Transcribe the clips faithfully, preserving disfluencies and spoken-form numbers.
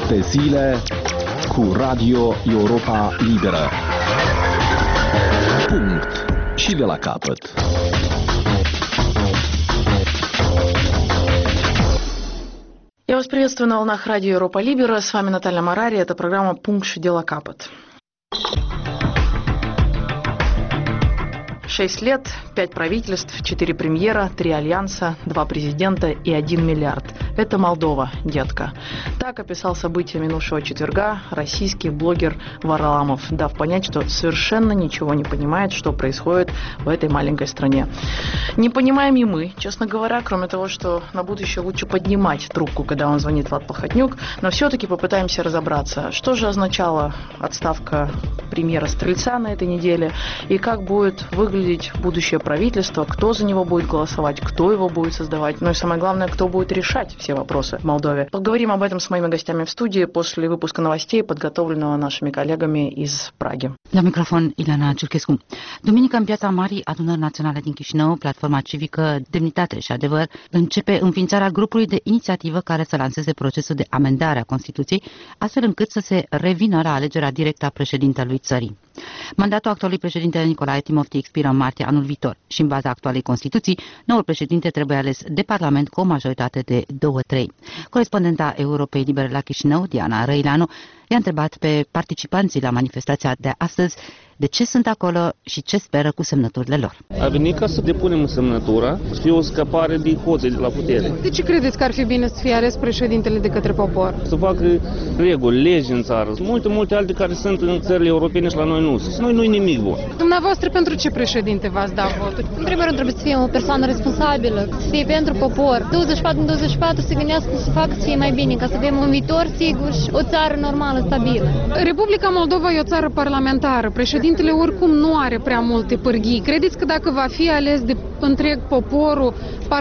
Șapte zile cu Radio Europa Liberă. Punct. Și de la capăt. Я вас приветствую на волнах Радио Европа Либера. С вами Наталья Марари. Это программа «Пункт Шидела Капот». Шесть лет, пять правительств, четыре премьера, три альянса, два президента и один миллиард. Это Молдова, детка. Так описал события минувшего четверга российский блогер Варламов, дав понять, что совершенно ничего не понимает, что происходит в этой маленькой стране. Не понимаем и мы, честно говоря, кроме того, что на будущее лучше поднимать трубку, когда он звонит Влад Плохотнюк, но все-таки попытаемся разобраться, что же означала отставка премьера Стрельца на этой неделе и как будет выглядеть будущее правительство, кто за него будет голосовать, кто его будет создавать, ну и самое главное, кто будет решать все вопросы в Молдове. Поговорим об этом с моими гостями в студии после выпуска новостей, подготовленного нашими коллегами из Праги. La microfon, Ileana Ciurchescu. Duminică, în Piața Marii Adunări Naționale din Chișinău, platforma civică Demnitate și Adevăr începe înființarea grupului de inițiativă care să lanseze procesul de amendare a Constituției, astfel încât să se revină la alegerea directă a președintelui țării. Mandatul actualului președinte Nicolae Timofti expiră în martie anul viitor și, în baza actualei Constituții, noul președinte trebuie ales de Parlament cu o majoritate de două trei. Corespondenta Europei Libere la Chișinău, Diana Răileanu, i-a întrebat pe participanții la manifestația de astăzi de ce sunt acolo și ce speră cu semnăturile lor. A venit ca să depunem semnătura, să fie o scăpare din hoții de la putere. De ce credeți că ar fi bine să fie ales președintele de către popor? Să facă reguli, legi în țară, multe, multe alte care sunt în țările europene și la noi nu. Noi nu-i nimic bun. Dumneavoastră pentru ce președinte v-ați dat votul? În primul rând trebuie să fie o persoană responsabilă, să fie pentru popor. douăzeci și patru din douăzeci și patru să gândească să facă să fie mai bine, ca să avem un viitor sigur și o țară normală, stabilă. Republica Moldova e o țară parlamentară. Președintele oricum nu are prea multe pârghii. Credeți că dacă va fi ales de întreg poporul,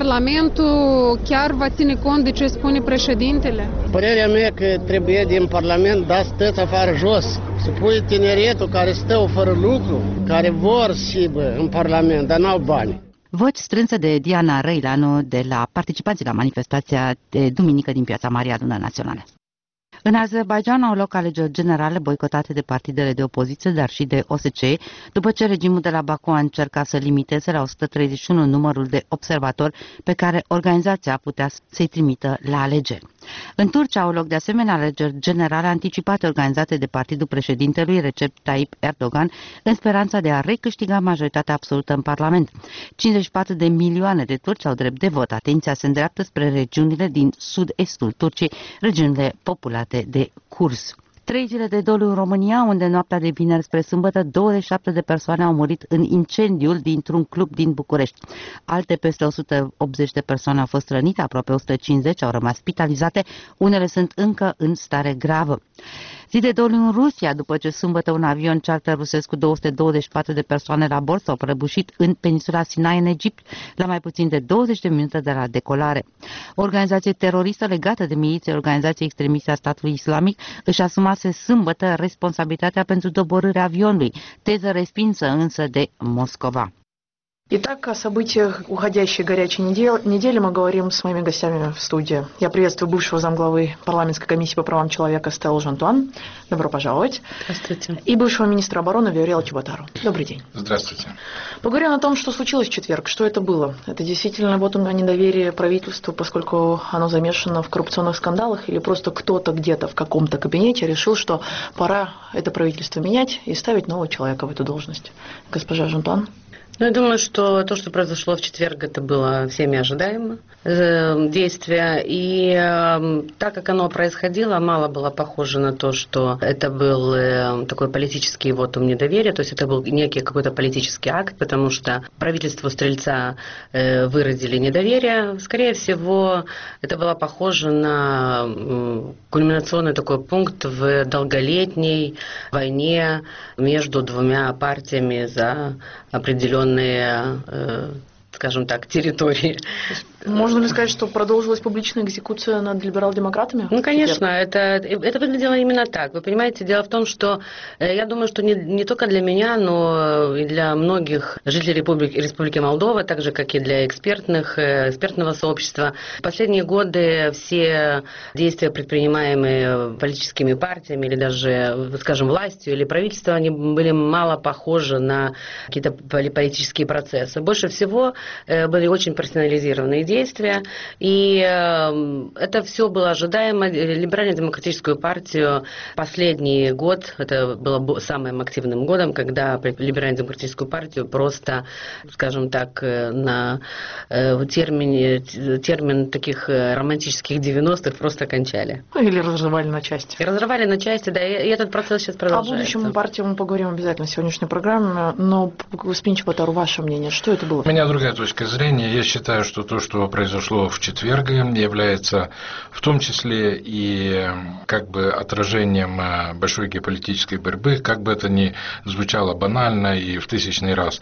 Parlamentul chiar va ține cont de ce spune președintele? Părerea mea că trebuie din Parlament da stăți afară jos. Să pui tineretul care stă fără lucru, care vor să bă, în Parlament, dar n-au bani. Voci strânse de Diana Răileanu de la participanții la manifestația de duminică din Piața Marii Adunări Naționale. În Azerbaidjan au loc alegeri generale boicotate de partidele de opoziție, dar și de O S C E, după ce regimul de la Baku a încercat să limiteze la o sută treizeci și unu numărul de observatori pe care organizația putea să-i trimită la alegeri. În Turcia au loc de asemenea alegeri generale anticipate organizate de partidul președintelui Recep Tayyip Erdogan în speranța de a recâștiga majoritatea absolută în Parlament. cincizeci și patru de milioane de turci au drept de vot. Atenția se îndreaptă spre regiunile din sud-estul Turciei, regiunile populate de kurzi. Trei zile de doliu în România, unde noaptea de vineri spre sâmbătă douăzeci și șapte de persoane au murit în incendiul dintr-un club din București. Alte peste o sută optzeci de persoane au fost rănite, aproape o sută cincizeci au rămas spitalizate, unele sunt încă în stare gravă. Zi de doliu în Rusia, după ce sâmbătă un avion charter rusesc cu două sute douăzeci și patru de persoane la bord s-au prăbușit în peninsula Sinai, în Egipt, la mai puțin de douăzeci de minute de la decolare. O organizație teroristă legată de miliția Organizației Extremiste a Statului Islamic își asumase sâmbătă responsabilitatea pentru doborârea avionului, teză respinsă însă de Moscova. Итак, о событиях уходящей горячей недели мы говорим с моими гостями в студии. Я приветствую бывшего замглавы парламентской комиссии по правам человека Стеллу Жантуан. Добро пожаловать. Здравствуйте. И бывшего министра обороны Виориэла Чеботару. Добрый день. Здравствуйте. Поговорим о том, что случилось в четверг. Что это было? Это действительно вот о недоверии правительству, поскольку оно замешано в коррупционных скандалах, или просто кто-то где-то в каком-то кабинете решил, что пора это правительство менять и ставить нового человека в эту должность? Госпожа Жантуан. Ну, я думаю, что то, что произошло в четверг, это было всеми ожидаемо э, действие. И э, так как оно происходило, мало было похоже на то, что это был э, такой политический вотум недоверия, то есть это был некий какой-то политический акт, потому что правительству Стрельца э, выразили недоверие. Скорее всего, это было похоже на э, кульминационный такой пункт в долголетней войне между двумя партиями за определенные, скажем так, территории. Можно ли сказать, что продолжилась публичная экзекуция над либерал-демократами? Ну, конечно, это, это выглядело именно так. Вы понимаете, дело в том, что я думаю, что не, не только для меня, но и для многих жителей Республики, Республики Молдова, так же, как и для экспертных, экспертного сообщества, в последние годы все действия, предпринимаемые политическими партиями или даже, скажем, властью или правительством, они были мало похожи на какие-то политические процессы. Больше всего были очень персонализированные действия, и это все было ожидаемо. Либерально-демократическую партию последний год, это было самым активным годом, когда либерально-демократическую партию просто, скажем так, на термине, термин таких романтических девяностых просто кончали. Или разрывали на части. И разрывали на части, да, и этот процесс сейчас продолжается. О будущем партии мы поговорим обязательно в сегодняшней программе, но, господин Чеботару, ваше мнение, что это было? У меня другая точка зрения. Я считаю, что то, что произошло в четверг, является в том числе и как бы отражением большой геополитической борьбы, как бы это ни звучало банально и в тысячный раз.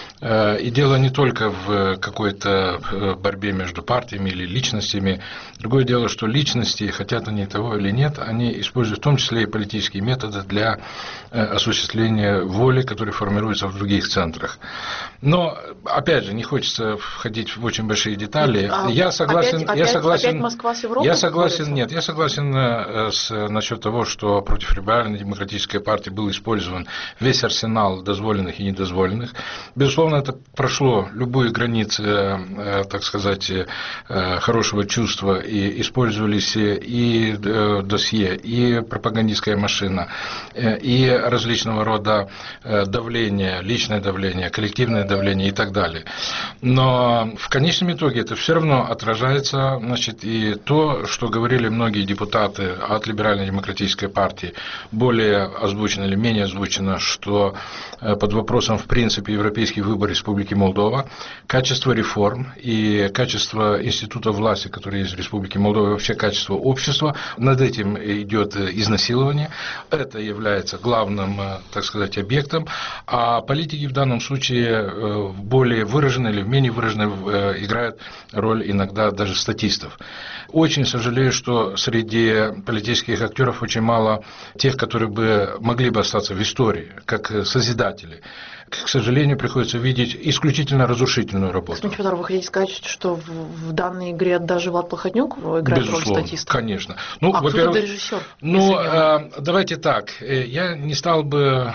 И дело не только в какой-то борьбе между партиями или личностями. Другое дело, что личности, хотят они того или нет, они используют в том числе и политические методы для осуществления воли, которые формируются в других центрах. Но, опять же, не хочется входить в очень большие детали. А я согласен, опять, я опять, согласен, опять Москва с Европой я согласен, борется? нет, я согласен с, насчет того, что против либерально-демократической партии был использован весь арсенал дозволенных и недозволенных. Безусловно, это прошло любые границы, так сказать, хорошего чувства, и использовались и досье, и пропагандистская машина, и различного рода давление, личное давление, коллективное давление и так далее. Но в конечном итоге это все равно отражается, значит, и то, что говорили многие депутаты от либерально-демократической партии, более озвучено или менее озвучено, что под вопросом в принципе европейский выбор Республики Молдова, качество реформ и качество института власти, которые есть в Республике Молдова, и вообще качество общества, над этим идет изнасилование. Это является главным, так сказать, объектом, а политики в данном случае более выраженные или менее выраженные играют роль иногда даже статистов. Очень сожалею, что среди политических актеров очень мало тех, которые бы могли бы остаться в истории, как созидатели. К сожалению, приходится видеть исключительно разрушительную работу. Господин Чеботару, вы хотите сказать, что в, в данной игре даже Влад Плохотнюк играет Безусловно, роль статиста? Конечно. Ну, а кто тогда режиссер? Ну, э, давайте так. Я не стал бы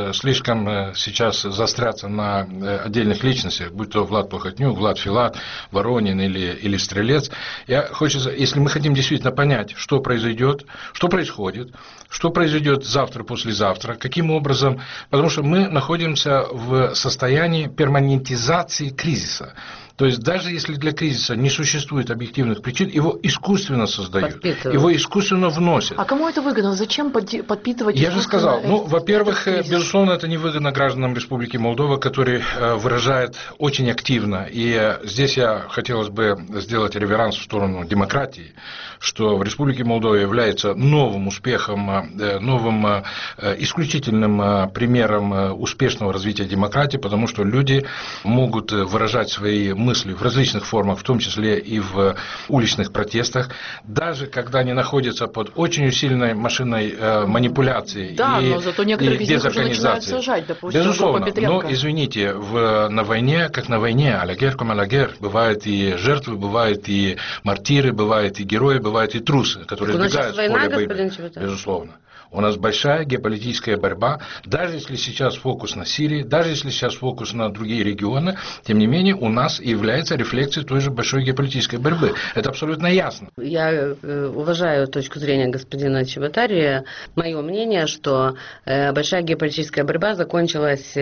слишком сейчас заостряться на отдельных личностях, будь то Влад Плохотнюк, Влад Филат, Воронин или, или Стрелец. Я хочу, если мы хотим действительно понять, что произойдет, что происходит, что произойдет завтра, послезавтра, каким образом, потому что мы находимся в состоянии перманентизации кризиса. То есть даже если для кризиса не существует объективных причин, его искусственно создают, его искусственно вносят. А кому это выгодно? Зачем подпитывать? Я же сказал, ну, во-первых, безусловно, это не выгодно гражданам Республики Молдова, которые выражают очень активно. И здесь я хотелось бы сделать реверанс в сторону демократии, что в Республике Молдова является новым успехом, новым исключительным примером успешного развития демократии, потому что люди могут выражать свои мысли в различных формах, в том числе и в уличных протестах, даже когда они находятся под очень усиленной машиной э, манипуляции да, и, но зато некоторых и из них уже начинают дезорганизации. сажать, допустим, Безусловно, но извините, в, на войне, как на войне, а ла гер ком а ла гер, бывают и жертвы, бывают и мартиры, бывают и герои, бывают и трусы, которые избегают с поля борьбы. Безусловно. У нас большая геополитическая борьба, даже если сейчас фокус на Сирии, даже если сейчас фокус на другие регионы, тем не менее у нас является рефлексией той же большой геополитической борьбы. Это абсолютно ясно. Я уважаю точку зрения господина Чеботария. Мое мнение, что большая геополитическая борьба закончилась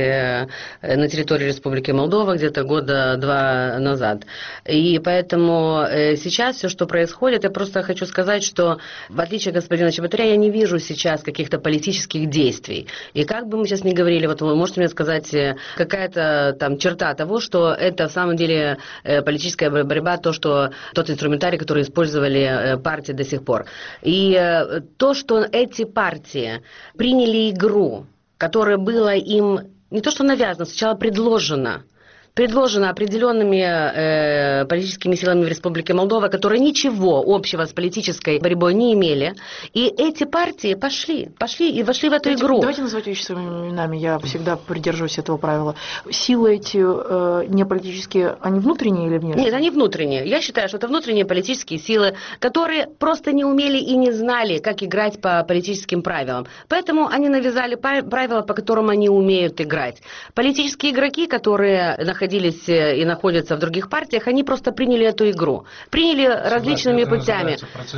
на территории Республики Молдова где-то года два назад. И поэтому сейчас все, что происходит, я просто хочу сказать, что в отличие от господина Чеботаря, я не вижу сейчас каких-то политических действий. И как бы мы сейчас ни говорили, вот вы можете мне сказать какая-то там черта того, что это в самом деле политическая борьба, то, что тот инструментарий, который использовали партии до сих пор. И то, что эти партии приняли игру, которая была им не то что навязана, сначала предложена, предложено определенными э, политическими силами в Республике Молдова, которые ничего общего с политической борьбой не имели. И эти партии пошли, пошли и вошли в эту давайте, игру. Давайте называть вещи своими именами, я всегда придерживаюсь этого правила. Силы эти э, не политические, они внутренние или внешние? Нет, они внутренние. Я считаю, что это внутренние политические силы, которые просто не умели и не знали, как играть по политическим правилам. Поэтому они навязали правила, по которым они умеют играть. Политические игроки, которые находились и находятся в других партиях, они просто приняли эту игру. Приняли различными путями.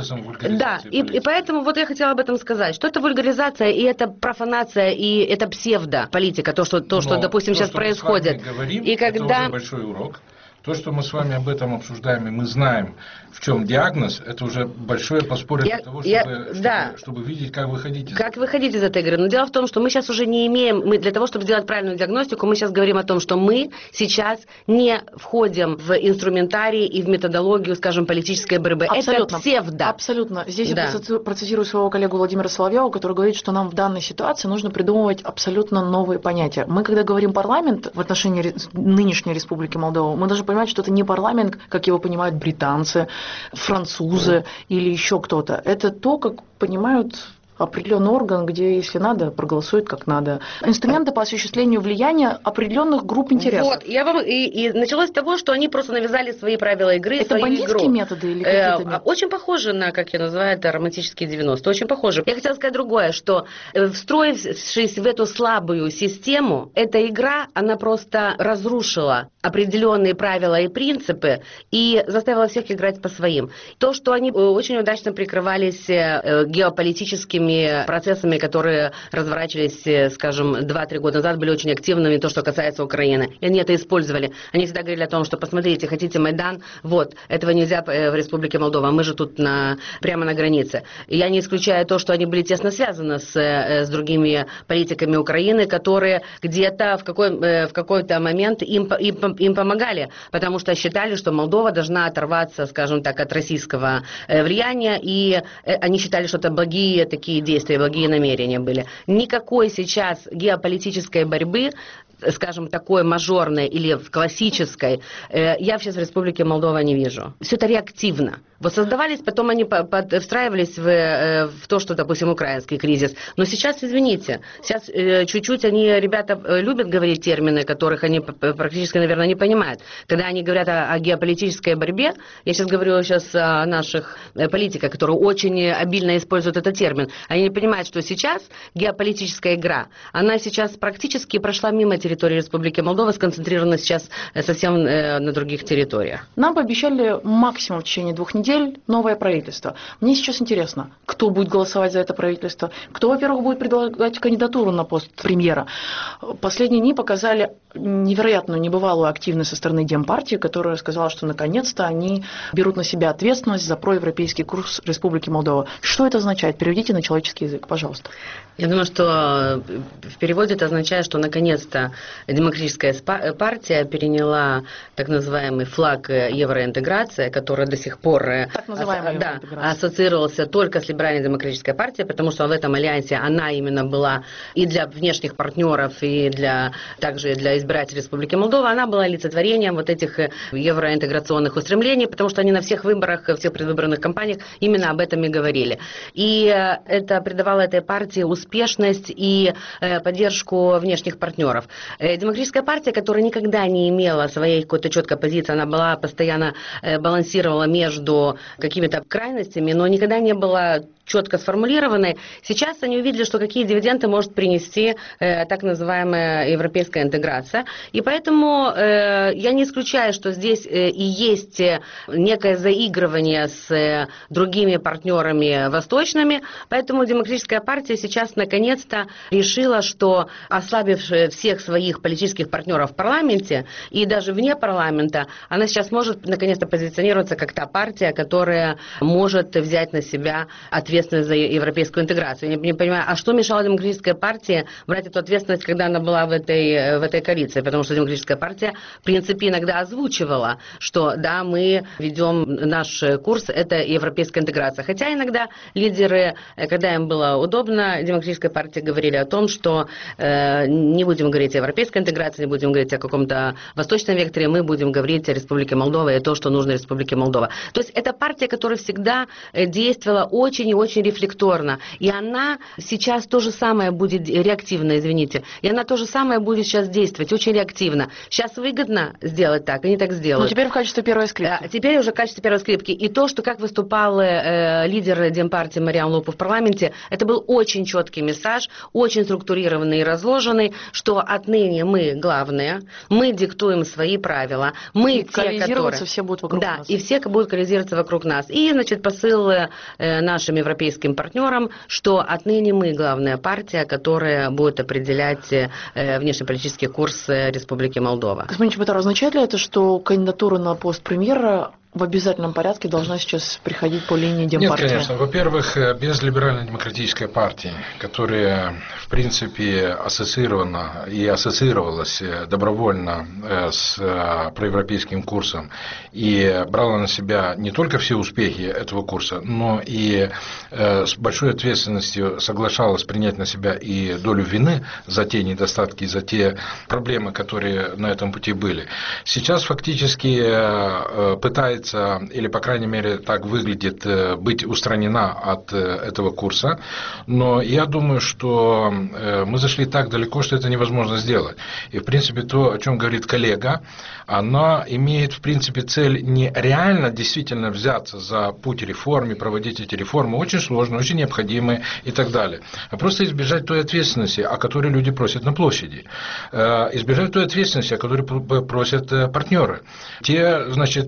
Да, и, и поэтому вот я хотела об этом сказать, что это вульгаризация, и это профанация, и это псевдополитика, то, что, то, что допустим, то, сейчас что происходит. Говорим, и когда... это уже большой урок. То, что мы с вами об этом обсуждаем, и мы знаем, в чем диагноз, это уже большое подспорье я, для того, чтобы, я, чтобы, да. чтобы видеть, как вы ходите. Как вы ходите из этой игры. Но дело в том, что мы сейчас уже не имеем, мы для того, чтобы сделать правильную диагностику, мы сейчас говорим о том, что мы сейчас не входим в инструментарий и в методологию, скажем, политической борьбы. Абсолютно. Это псевдо. Абсолютно. Здесь да. я процитирую своего коллегу Владимира Соловьева, который говорит, что нам в данной ситуации нужно придумывать абсолютно новые понятия. Мы, когда говорим парламент в отношении нынешней Республики Молдова, мы должны понимать, что это не парламент, как его понимают британцы, французы или еще кто-то. Это то, как понимают определенный орган, где, если надо, проголосует как надо. Инструменты по осуществлению влияния определенных групп интересов. Вот, я вам и, и началось с того, что они просто навязали свои правила игры. Это бандитские игру. методы или какие-то методы? Очень похоже на, как я называю это, романтические девяностые. Очень похоже. Я хотела сказать другое, что встроившись в эту слабую систему, эта игра, она просто разрушила определенные правила и принципы и заставила всех играть по своим. То, что они очень удачно прикрывались геополитическими процессами, которые разворачивались, скажем, два-три года назад, были очень активными, то, что касается Украины. И они это использовали. Они всегда говорили о том, что посмотрите, хотите Майдан, вот, этого нельзя в Республике Молдова, мы же тут на, прямо на границе. И я не исключаю то, что они были тесно связаны с, с другими политиками Украины, которые где-то в, какой, в какой-то момент им, им, им помогали, потому что считали, что Молдова должна оторваться, скажем так, от российского влияния, и они считали, что это благие такие действия, благие намерения были. Никакой сейчас геополитической борьбы, скажем, такой мажорной или классической, э, я сейчас в Республике Молдова не вижу. Все это реактивно. Вот создавались, потом они под, встраивались в, э, в то, что, допустим, украинский кризис. Но сейчас, извините, сейчас э, чуть-чуть они, ребята, любят говорить термины, которых они практически, наверное, не понимают. Когда они говорят о, о геополитической борьбе, я сейчас говорю сейчас о наших политиках, которые очень обильно используют этот термин, они не понимают, что сейчас геополитическая игра, она сейчас практически прошла мимо территории Республики Молдова, сконцентрирована сейчас совсем э, на других территориях. Нам пообещали максимум в течение двух недель новое правительство. Мне сейчас интересно, кто будет голосовать за это правительство, кто, во-первых, будет предлагать кандидатуру на пост премьера. Последние дни показали невероятную, небывалую активность со стороны Демпартии, которая сказала, что наконец-то они берут на себя ответственность за проевропейский курс Республики Молдова. Что это означает? Переведите на человеческий язык, пожалуйста. Я думаю, что в переводе это означает, что наконец-то Демократическая партия переняла так называемый флаг евроинтеграции, который до сих пор ас- да, ассоциировался только с либерально-демократической партией, потому что в этом альянсе она именно была и для внешних партнеров, и для, также для избирателей Республики Молдова, она была олицетворением вот этих евроинтеграционных устремлений, потому что они на всех выборах, всех предвыборных кампаниях именно об этом и говорили. И это придавало этой партии успешность и поддержку внешних партнеров. Демократическая партия, которая никогда не имела своей какой-то четкой позиции, она была постоянно балансировала между какими-то крайностями, но никогда не была четко сформулированной. Сейчас они увидели, что какие дивиденды может принести э, так называемая европейская интеграция. И поэтому э, я не исключаю, что здесь э, и есть некое заигрывание с э, другими партнерами восточными. Поэтому Демократическая партия сейчас наконец-то решила, что ослабив всех своих политических партнеров в парламенте и даже вне парламента, она сейчас может наконец-то позиционироваться как та партия, которая может взять на себя ответственность ответственность за европейскую интеграцию. Я не понимаю, а что мешало Демократической партии брать эту ответственность, когда она была в этой, в этой коалиции? Потому что Демократическая партия, в принципе, иногда озвучивала, что да, мы ведем наш курс, это европейская интеграция. Хотя иногда лидеры, когда им было удобно, Демократической партии говорили о том, что э, не будем говорить о европейской интеграции, не будем говорить о каком-то восточном векторе, мы будем говорить о Республике Молдова и то, что нужно Республике Молдова. То есть это партия, которая всегда действовала очень и очень рефлекторно. И она сейчас то же самое будет реактивно, извините. И она то же самое будет сейчас действовать, очень реактивно. Сейчас выгодно сделать так, они так сделают. Ну, теперь в качестве первой скрипки. А, теперь уже в качестве первой скрипки. И то, что как выступал э, лидер Демпартии Мариам Лупу в парламенте, это был очень четкий месседж, очень структурированный и разложенный, что отныне мы главные, мы диктуем свои правила, мы и те, которые... все будут вокруг да, нас. и все будут коллизироваться вокруг нас. И, значит, посыл э, нашим европейским партнерам, что отныне мы главная партия, которая будет определять э, внешнеполитический курс э, Республики Молдова. Господин Чеботар, означает ли это, что кандидатура на пост премьера в обязательном порядке должна сейчас приходить по линии Демпартии? Нет, конечно. Во-первых, без либерально-демократической партии, которая, в принципе, ассоциирована и ассоциировалась добровольно с проевропейским курсом и брала на себя не только все успехи этого курса, но и с большой ответственностью соглашалась принять на себя и долю вины за те недостатки, за те проблемы, которые на этом пути были. Сейчас фактически пытается, или, по крайней мере, так выглядит, быть устранена от этого курса. Но я думаю, что мы зашли так далеко, что это невозможно сделать. И, в принципе, то, о чем говорит коллега, оно имеет, в принципе, цель не реально действительно взяться за путь реформы, проводить эти реформы, очень сложные, очень необходимые и так далее, а просто избежать той ответственности, о которой люди просят на площади. Избежать той ответственности, о которой просят партнеры. Те, значит,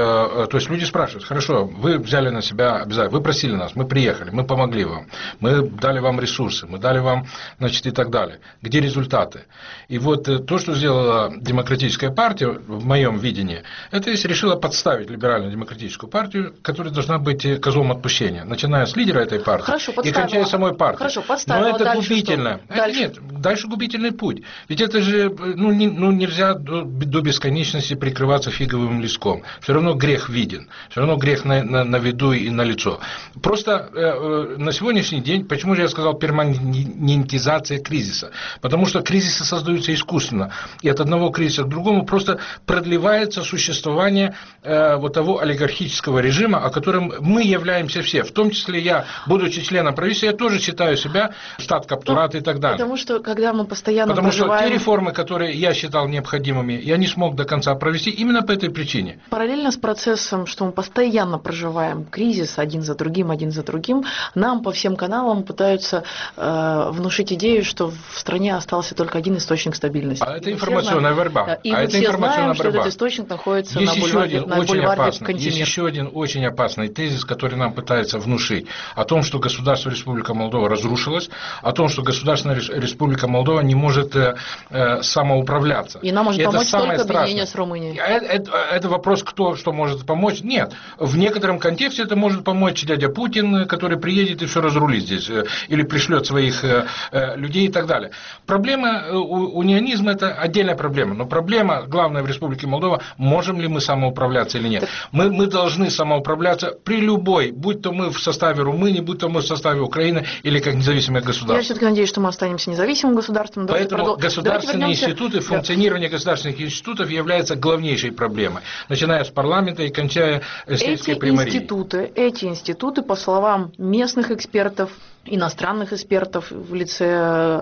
то есть люди спрашивают: хорошо, вы взяли на себя обязательно, вы просили нас, мы приехали, мы помогли вам, мы дали вам ресурсы, мы дали вам, значит, и так далее. Где результаты? И вот то, что сделала Демократическая партия, в моем видении, это если решила подставить либерально-демократическую партию, которая должна быть козлом отпущения, начиная с лидера этой партии. Хорошо, и кончая самой партией. Хорошо, подставила. Но это дальше губительно. Это дальше? Нет, дальше губительный путь. Ведь это же, ну, не, ну нельзя до, до бесконечности прикрываться фиговым листком. Все равно грех виден, все равно грех на, на, на виду и на лицо. Просто э, э, на сегодняшний день, почему же я сказал перманентизация кризиса? Потому что кризисы создаются искусственно, и от одного кризиса к другому просто продлевается существование э, вот того олигархического режима, о котором мы являемся все, в том числе я, будучи членом правительства, я тоже считаю себя штат каптурат и так далее. Потому что когда мы постоянно Потому проживаем... что те реформы, которые я считал необходимыми, я не смог до конца провести именно по этой причине. Параллельно с процессом, что мы постоянно проживаем кризис один за другим, один за другим, нам по всем каналам пытаются э, внушить идею, что в стране остался только один источник стабильности. А это информационная борьба. И а мы это все знаем, борьба. что этот источник находится есть на бульваре, еще один на очень бульваре опасный, Кантемир. Есть еще один очень опасный тезис, который нам пытается внушить, о том, что государство Республика Молдова разрушилось, о том, что государственная Республика Молдова не может э, э, самоуправляться. И нам может и помочь только страшное. объединение с Румынией. Это, это, это вопрос, кто что может помочь. Нет, в некотором контексте это может помочь дядя Путин, который приедет и все разрулит здесь, или пришлет своих э, э, людей и так далее. Проблема у, унионизма – это отдельная проблема, но проблема главная в Республике Молдова – можем ли мы самоуправляться или нет. Мы, мы должны самоуправляться при любой, будь то мы в составе Румынии, будь то мы в составе Украины или как независимое государство. Я все-таки надеюсь, что мы останемся независимым государством. Давайте Поэтому продол... государственные институты, функционирование государственных институтов является главнейшей проблемой, начиная с парламента и кончая сельской примарией. Эти институты, эти институты, по словам местных экспертов, иностранных экспертов в лице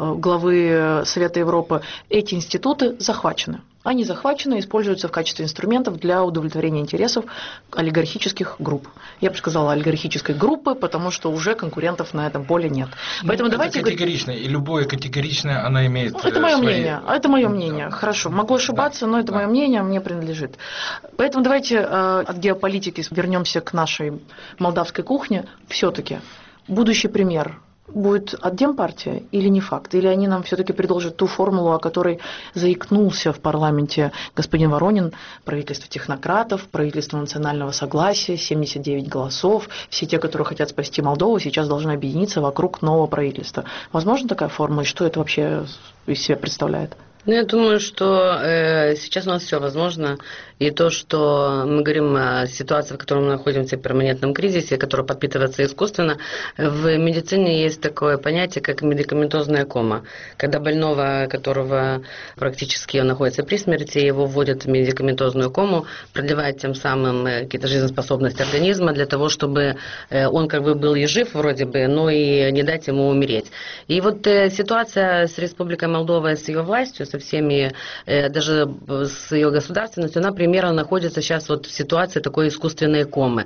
главы Совета Европы, эти институты захвачены. Они захвачены и используются в качестве инструментов для удовлетворения интересов олигархических групп. Я бы сказала олигархической группы, потому что уже конкурентов на этом поле нет. Поэтому ну, давайте это категорично, и любое категоричное, она имеет ну, это мое свои... мнение, это мое мнение. Да. Хорошо, могу ошибаться, да. но это да. мое мнение, мне принадлежит. Поэтому давайте э, от геополитики вернемся к нашей молдавской кухне. Все-таки будущий премьер будет от Демпартии или не факт? Или они нам все-таки предложат ту формулу, о которой заикнулся в парламенте господин Воронин, правительство технократов, правительство национального согласия, семьдесят девять голосов, все те, которые хотят спасти Молдову, сейчас должны объединиться вокруг нового правительства. Возможно такая формула? И что это вообще из себя представляет? Ну, я думаю, что э, сейчас у нас все возможно. И то, что мы говорим о ситуации, в которой мы находимся в перманентном кризисе, которая подпитывается искусственно, в медицине есть такое понятие, как медикаментозная кома. Когда больного, которого практически он находится при смерти, его вводят в медикаментозную кому, продлевают тем самым какие-то жизнеспособности организма для того, чтобы он как бы был и жив вроде бы, но и не дать ему умереть. И вот э, ситуация с Республикой Молдова, с ее властью, со всеми, э, даже с ее государственностью, она примерно находится сейчас вот в ситуации такой искусственной комы.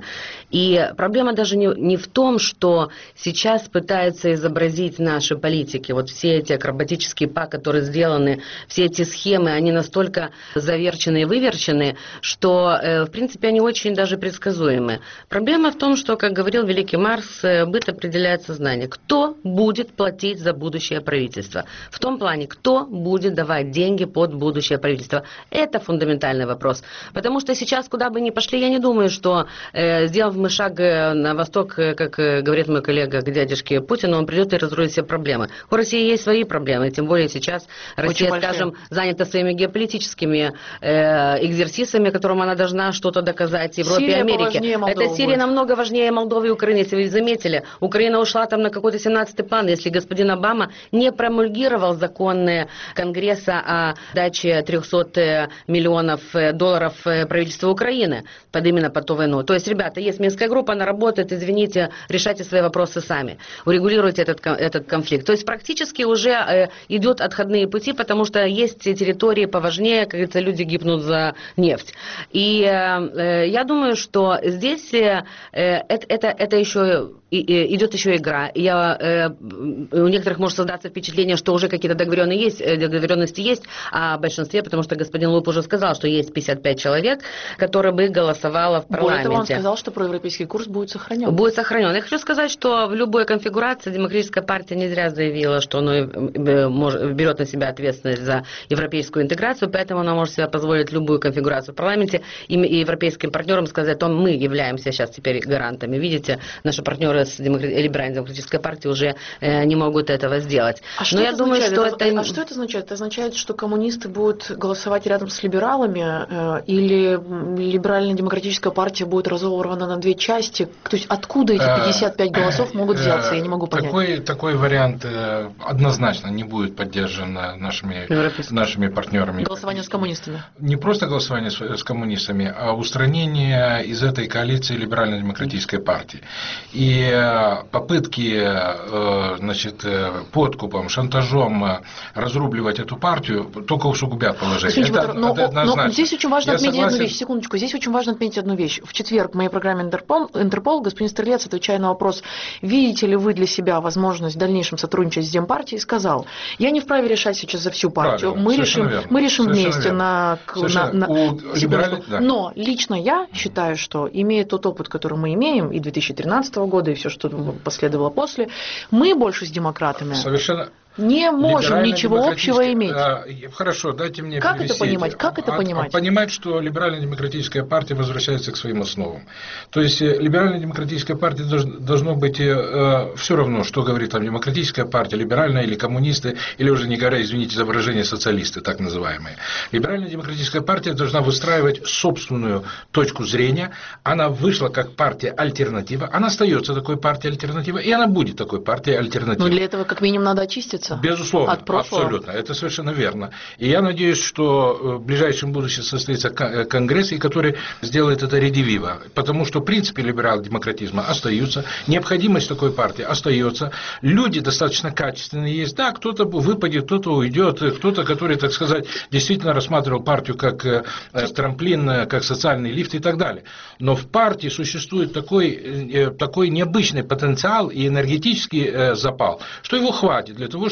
И проблема даже не, не в том, что сейчас пытаются изобразить наши политики, вот все эти акробатические па, которые сделаны, все эти схемы, они настолько заверчены и выверчены, что, э, в принципе, они очень даже предсказуемы. Проблема в том, что, как говорил великий Маркс, э, быт определяет сознание. Кто будет платить за будущее правительство? В том плане, кто будет давать деньги под будущее правительство? Это фундаментальный вопрос. Потому что сейчас, куда бы ни пошли, я не думаю, что, э, сделав мы шаг на восток, как э, говорит мой коллега, к дядюшке Путину, он придет и разрулит все проблемы. У России есть свои проблемы, тем более сейчас Россия, скажем, занята своими геополитическими э, экзерсисами, которым она должна что-то доказать Европе и Америке. Это Сирия будет. Намного важнее Молдовы и Украины, если вы заметили. Украина ушла там на какой-то семнадцатый план, если господин Обама не промульгировал законы Конгресса о даче трехсот миллионов долларов правительству Украины под именно под ту войну. То есть, ребята, есть Минская группа, она работает, извините, решайте свои вопросы сами, урегулируйте этот, этот конфликт. То есть, практически уже э, идут отходные пути, потому что есть территории поважнее, как говорится, люди гибнут за нефть. И э, я думаю, что здесь э, это, это, это еще и, и, идет еще игра. Я, э, у некоторых может создаться впечатление, что уже какие-то договоренности есть, договоренности есть, а в большинстве, потому что господин Луп уже сказал, что есть пятьдесят пять человек, которые бы голосовало в парламенте. Более того, он сказал, что проевропейский курс будет сохранен. Будет сохранен. Я хочу сказать, что в любой конфигурации Демократическая партия не зря заявила, что она берет на себя ответственность за европейскую интеграцию, поэтому она может себе позволить любую конфигурацию в парламенте и европейским партнерам сказать, что мы являемся сейчас теперь гарантами. Видите, наши партнеры с либеральной демократической партии уже э, не могут этого сделать. А что, Но это, я думаю, означает? что это, это... а что это означает? Это означает, что коммунисты будут голосовать рядом с либералами, э, или либерально-демократическая партия будет разорвана на две части? То есть откуда эти пятьдесят пять голосов могут взяться? Я не могу понять. Такой, такой вариант э, однозначно не будет поддержан нашими, нашими партнерами. Голосование с коммунистами? Не просто голосование с, с коммунистами, а устранение из этой коалиции либерально-демократической партии. И попытки, значит, подкупом, шантажом разрубливать эту партию только усугубят положение. Это, но, это но здесь очень важно Я отметить согласен. одну вещь. Секундочку. Здесь очень важно отметить одну вещь. В четверг в моей программе Интерпол, Интерпол господин Стрелец, отвечая на вопрос, видите ли вы для себя возможность в дальнейшем сотрудничать с Демпартией, сказал, я не вправе решать сейчас за всю партию. Правильно. Мы решим, мы решим вместе на... на, на либераль... да. Но лично я считаю, что имея тот опыт, который мы имеем, и две тысячи тринадцатого года, и все, что последовало после, мы больше с демократами Совершенно... не можем ничего общего иметь. Хорошо, дайте мне Как перевести. это понимать? Как это а, понимать? Понимать, что либерально-демократическая партия возвращается к своим основам. То есть либерально-демократическая партия должно быть э, все равно, что говорит там демократическая партия, либеральная или коммунисты, или уже не говоря, извините за выражение, социалисты, так называемые. Либерально-демократическая партия должна выстраивать собственную точку зрения. Она вышла как партия-альтернатива, она остается такой партией-альтернатива, и она будет такой партией-альтернатива. Но для этого как минимум надо очиститься. Безусловно, абсолютно, это совершенно верно. И я надеюсь, что в ближайшем будущем состоится конгресс, и который сделает это редививо, потому что принципы либерал-демократизма остаются, необходимость такой партии остается, люди достаточно качественные есть, да, кто-то выпадет, кто-то уйдет, кто-то, который, так сказать, действительно рассматривал партию как э, трамплин, как социальный лифт и так далее. Но в партии существует такой, э, такой необычный потенциал и энергетический э, запал, что его хватит для того,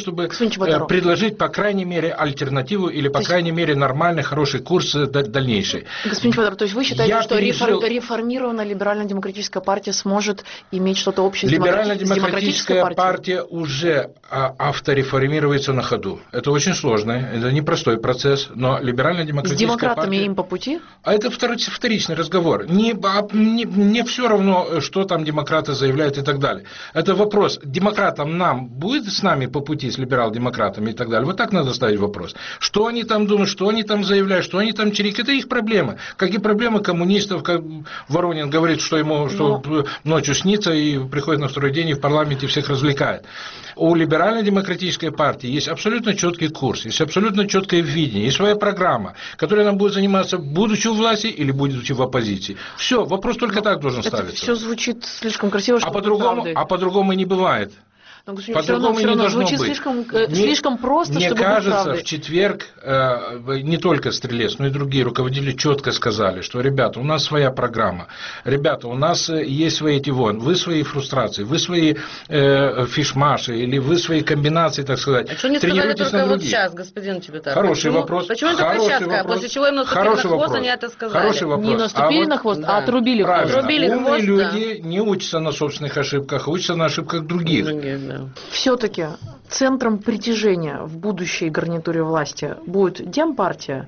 чтобы э, предложить, по крайней мере, альтернативу или, по есть... крайней мере, нормальный, хороший курс дальнейший. Господин Федоров, то есть вы считаете, Я что пережил... реформированная либерально-демократическая партия сможет иметь что-то общее с Либерально-демократическая партией? партия уже автореформируется на ходу. Это очень сложно, это непростой процесс, но либерально-демократическая партия... С демократами партия... им по пути? А это вторичный разговор. Не, не, не все равно, что там демократы заявляют и так далее. Это вопрос, демократам нам будет с нами по пути, с либерал-демократами и так далее. Вот так надо ставить вопрос. Что они там думают, что они там заявляют, что они там чирикают, это их проблемы. Как и проблемы коммунистов, как Воронин говорит, что ему что Но... ночью снится и приходит на второй день и в парламенте всех развлекает. У либерально-демократической партии есть абсолютно четкий курс, есть абсолютно четкое видение, есть своя программа, которая нам будет заниматься, будучи у власти или будучи в оппозиции. Все, вопрос только Но так должен это ставиться. Все звучит слишком красиво, а по-другому, а по-другому и не бывает. Но, по-другому не должно звучит быть. Слишком, не, слишком просто, мне чтобы кажется, быть правдой. В четверг э, не только Стрелец, но и другие руководители четко сказали, что, ребята, у нас своя программа, ребята, у нас есть свои эти вон, вы свои фрустрации, вы свои э, фишмаши или вы свои комбинации, так сказать. А что не сказали только вот сейчас, господин Чеботарев? Хороший почему, вопрос. Почему только сейчас, вопрос. После чего им наступили на хвост, вопрос. Они это сказали? Хороший вопрос. Не наступили а на хвост, вот, а отрубили хвост. Отрубили Умные хвост, люди да. не учатся на собственных ошибках, а учатся на ошибках других. Да. Все-таки центром притяжения в будущей гарнитуре власти будет Демпартия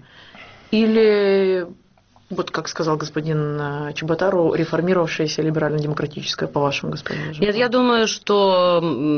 или, вот как сказал господин Чеботаров, реформировавшаяся либерально-демократическая, по-вашему, господин Жуков? Нет, я думаю, что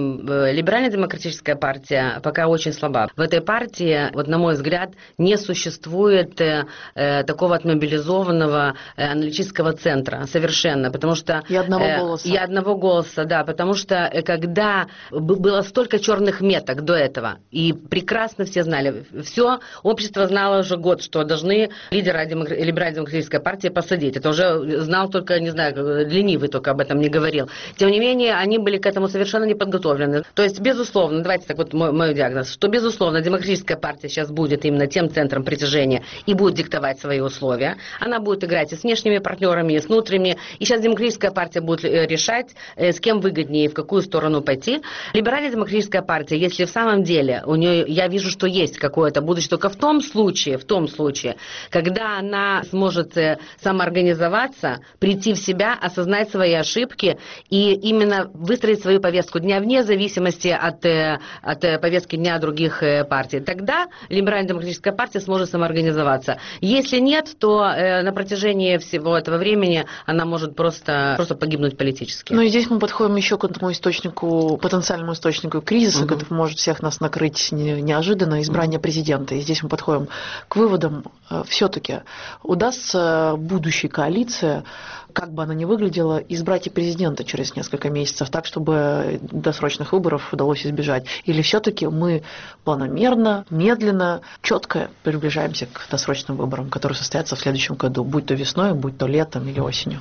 либерально-демократическая партия пока очень слаба. В этой партии, вот на мой взгляд, не существует э, такого отмобилизованного э, аналитического центра совершенно, потому что... И одного э, голоса. И одного голоса, да, потому что когда было столько черных меток до этого, и прекрасно все знали, все общество знало уже год, что должны лидера демокр... либерально-демократической партии посадить. Это уже знал только, не знаю, ленивый только об этом не говорил. Тем не менее, они были к этому совершенно не подготовлены. То есть, безусловно, давайте так вот мой, мой диагноз, что, безусловно, демократическая партия сейчас будет именно тем центром притяжения и будет диктовать свои условия. Она будет играть и с внешними партнерами, и с внутренними. И сейчас демократическая партия будет решать, с кем выгоднее и в какую сторону пойти. Либерально-демократическая партия, если в самом деле у нее, я вижу, что есть какое-то будущее, только в том случае, в том случае, когда она сможет самоорганизоваться, прийти в себя, осознать свои ошибки и именно выстроить свою повестку дня вне зависимости от, от повестки дня других партий. Тогда либерально-демократическая партия сможет самоорганизоваться. Если нет, то на протяжении всего этого времени она может просто, просто погибнуть политически. Ну и здесь мы подходим еще к этому источнику, потенциальному источнику кризиса, угу. который может всех нас накрыть неожиданно, избрание угу. президента. И здесь мы подходим к выводам. Все-таки удастся будущей коалиции, как бы она ни выглядела, избрать и президента через несколько месяцев, так, чтобы досрочных выборов удалось избежать? Или все-таки мы планомерно, медленно, четко приближаемся к досрочным выборам, которые состоятся в следующем году, будь то весной, будь то летом или осенью?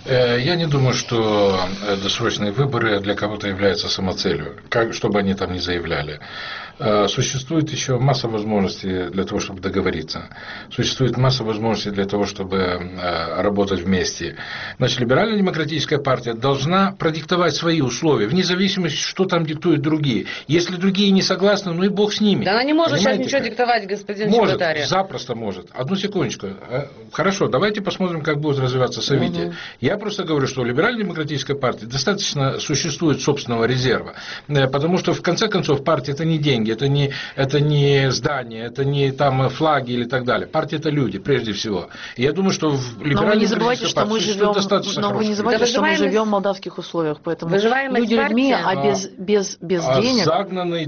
Я не думаю, что досрочные выборы для кого-то являются самоцелью, как, чтобы они там ни заявляли. Существует еще масса возможностей для того, чтобы договориться. Существует масса возможностей для того, чтобы работать вместе. Значит, либерально-демократическая партия должна продиктовать свои условия, вне зависимости, что там диктуют другие. Если другие не согласны, ну и бог с ними. Да она не может Понимаете, сейчас ничего как? диктовать, господин Может, Чеботарев. запросто может. Одну секундочку. Хорошо, давайте посмотрим, как будет развиваться событие. Угу. Я просто говорю, что у либерально-демократической партии достаточно существует собственного резерва. Потому что, в конце концов, партия – это не деньги, это не, это не здания, это не там флаги или так далее. Партия – это люди, прежде всего. И я думаю, что в либерально-демократической партии существует достаточно Но вы не забывайте, что мы живем в молдавских условиях, поэтому люди людьми, а без, без, без а денег... загнанный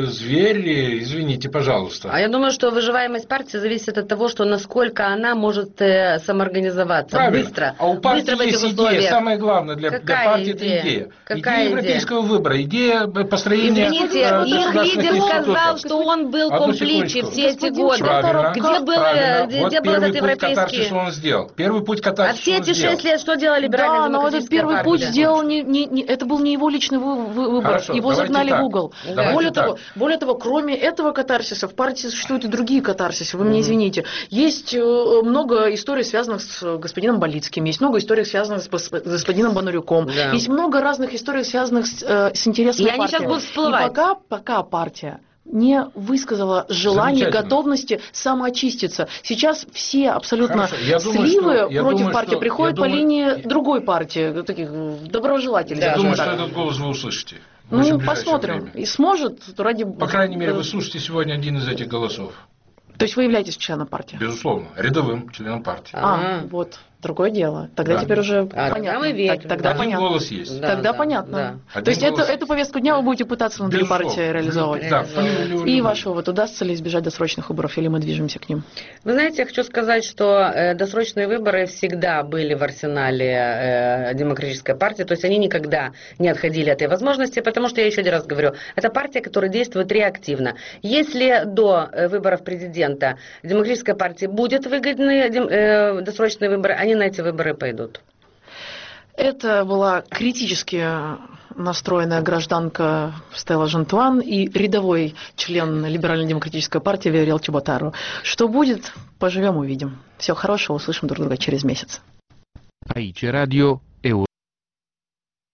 зверь, извините, пожалуйста. А я думаю, что выживаемость партии зависит от того, что насколько она может э, самоорганизоваться. Правильно. Быстро. А у партии Быстро есть идея. Самое главное для, для партии – это идея. Какая идея европейского идея? выбора, идея построения... Извините, э, их лидер сказал, что он был компличи все эти годы. Правильно. Где был, где, вот где был этот европейский... катарсис он сделал. Первый путь катарсис А все эти шесть лет что делали либеральная Да, но этот первый партия? путь сделал, не, не, не, это был не его личный выбор, Хорошо, его загнали так. в угол. Давайте Более так. того, более того, кроме этого катарсиса, в партии существуют и другие катарсисы, вы меня извините. Есть много историй, связанных с господином Болицким, есть много историй, связанных связанных с господином Бондарюком. Да. Есть много разных историй, связанных с, э, с интересами И они партии. сейчас будут всплывать. И пока, пока партия не высказала желание, готовности самоочиститься. Сейчас все абсолютно думаю, сливы что, против думаю, партии что, приходят по думаю, линии другой партии, таких доброжелателей. Я думаю, так. что этот голос вы услышите. Ну, посмотрим. Время. И сможет, ради... По крайней мере, вы слушаете сегодня один из этих голосов. То есть вы являетесь членом партии? Безусловно, рядовым членом партии. А, А-а-а. вот. Другое дело. Тогда да. теперь уже а, понятно. Мы верим. Тогда Один понятно. голос есть. Да, тогда да, понятно. Да. То есть эту, эту повестку дня вы будете пытаться внутри Безусловно. партии реализовывать. Да. И ваш вывод, удастся ли избежать досрочных выборов, или мы движемся к ним? Вы знаете, я хочу сказать, что э, досрочные выборы всегда были в арсенале э, демократической партии, то есть они никогда не отходили от этой возможности, потому что, я еще один раз говорю, это партия, которая действует реактивно. Если до э, выборов президента демократической партии будет выгодны э, досрочные выборы, они на эти выборы пойдут. Это была критически настроенная гражданка Стелла Жантуан и рядовой член Либерально-демократической партии Виорел Чеботару. Что будет, поживем, увидим. Всего хорошего, услышим друг друга через месяц. Aici Radio